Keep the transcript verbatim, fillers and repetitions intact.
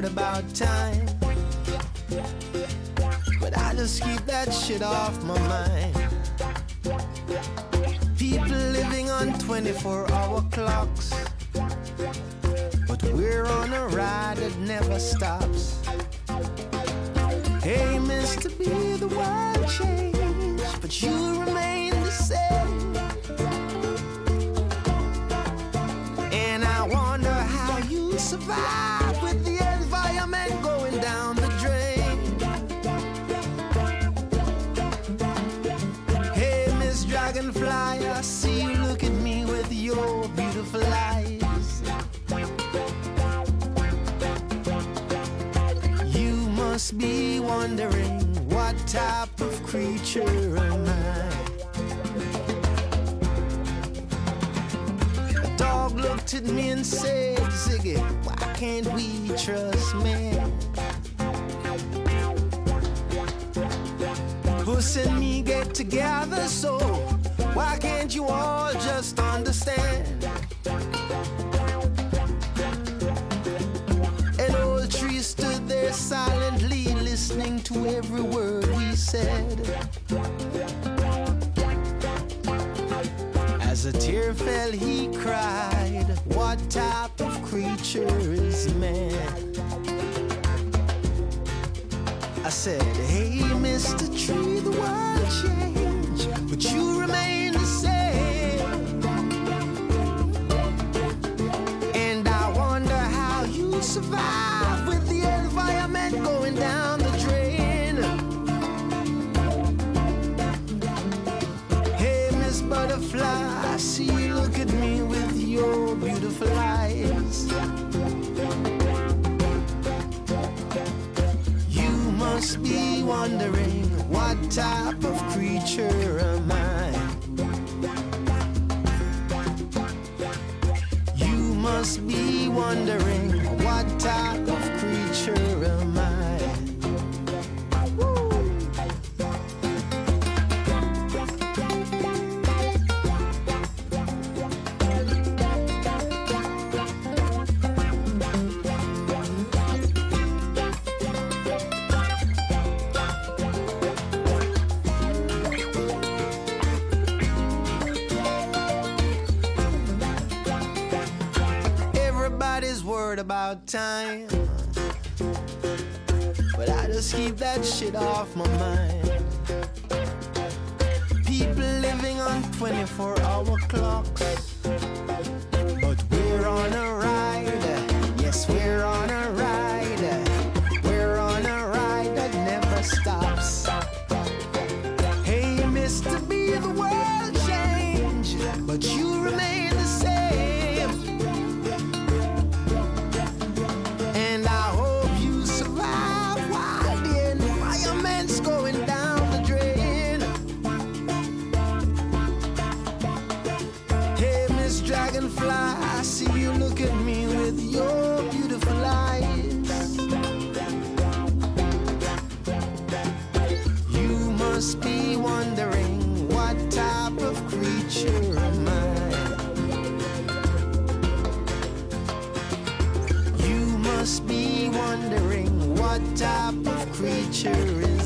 word about time, but I just keep that shit off my mind. People living on twenty-four hour clocks, but we're on a ride that never stops. Hey, Mister B, the world changed, but you remain the same. And I wonder how you survive with the environment going down the drain. Hey, Miss Dragonfly, I see you look at me with your beautiful eyes. You must be wondering, what type of creature am I? A dog looked at me and said, Ziggy, why can't we trust men? Puss and me get together, so why can't you all just understand? An old tree stood there silently, listening to every word we said. As a tear fell, he cried, what type of creature is man? I said, hey, Mister Tree, the world changed, but you remain the same. And I wonder how you survive with the environment going down the drain. Hey, Miss Butterfly, I see you look at me with your beautiful eyes. You must be wondering, what type of creature am I? You must be wondering, what type of creature am I? Everybody's worried about time, but I just keep that shit off my mind. People living on twenty-four hour clocks, but we're on a ride. Yes, we're on a ride. We're on a ride that never stops. Hey, Mister B, the world changed, but you remain the same. And I hope you survive while the environment's going down the drain. Hey, Miss Dragonfly, I see you look at me with your beautiful eyes. You must be wondering, what type of creature am I? You must be wondering, what type of creature is